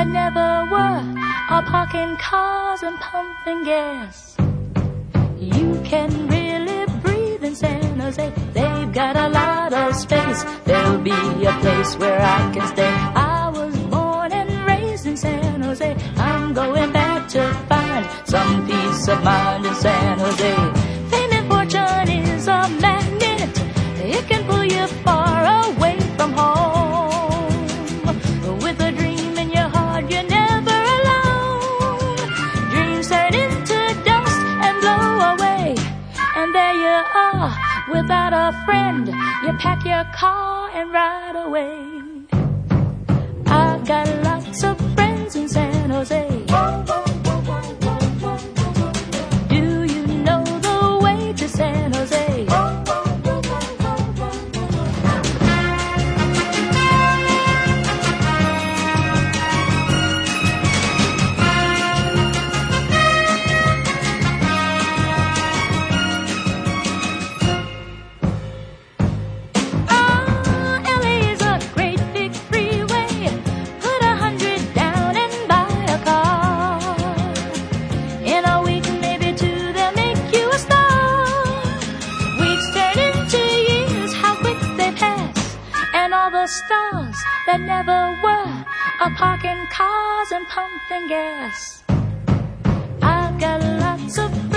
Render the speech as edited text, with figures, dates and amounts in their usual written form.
never were are parking cars and pumping gas. You can really breathe in San Jose. They've got a lot of space. There'll be a place where I can stay. I was born and raised in San Jose. I'm going back to find some peace of mind in San Jose. Fame and fortune is a magnet. It can pull you far away from home. With a dream in your heart, you're never alone. Dreams turn into dust and blow away. And there you are, without a friend. You pack your car and ride away. I've got lots of friends in San Jose. Do you know the way to San Jose? The stars that never were are parking cars and pumping gas. I've got lots of